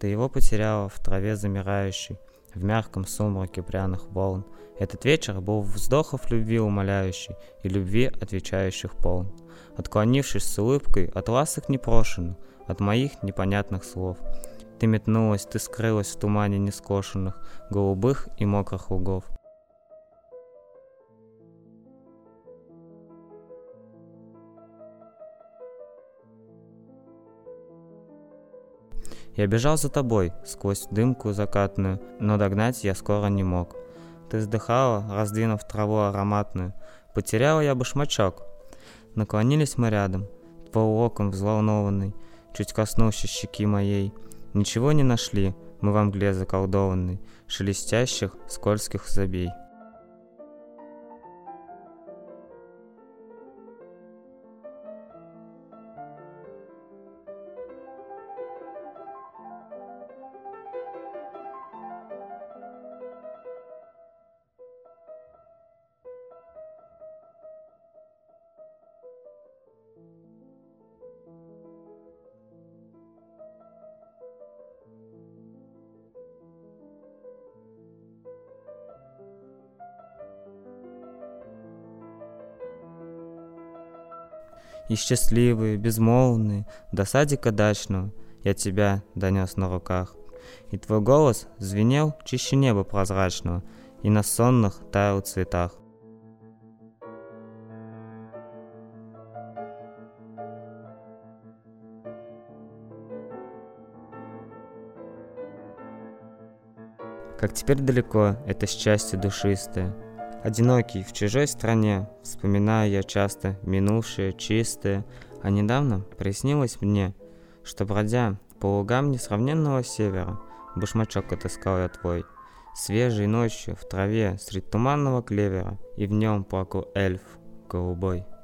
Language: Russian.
Ты его потеряла в траве замирающей, в мягком сумраке пряных волн. Этот вечер был вздохов любви умоляющий и любви отвечающих полн. Отклонившись с улыбкой от ласок непрошенных, от моих непонятных слов, ты метнулась, ты скрылась в тумане нескошенных, голубых и мокрых лугов. Я бежал за тобой сквозь дымку закатную, но догнать я скоро не мог. Ты вздыхала, раздвинув траву ароматную. Потеряла я башмачок. Наклонились мы рядом, твой локон взволнованный, чуть коснулся щеки моей. Ничего не нашли мы во мгле заколдованной, шелестящих скользких забей. И счастливые, безмолвные, до садика дачного я тебя донес на руках. И твой голос звенел чище неба прозрачного, и на сонных таял цветах. Как теперь далеко это счастье душистое. Одинокий в чужой стране, вспоминаю я часто минувшее чистое, а недавно приснилось мне, что, бродя по лугам несравненного севера, башмачок отыскал я твой, свежей ночью в траве средь туманного клевера, и в нем плакал эльф голубой.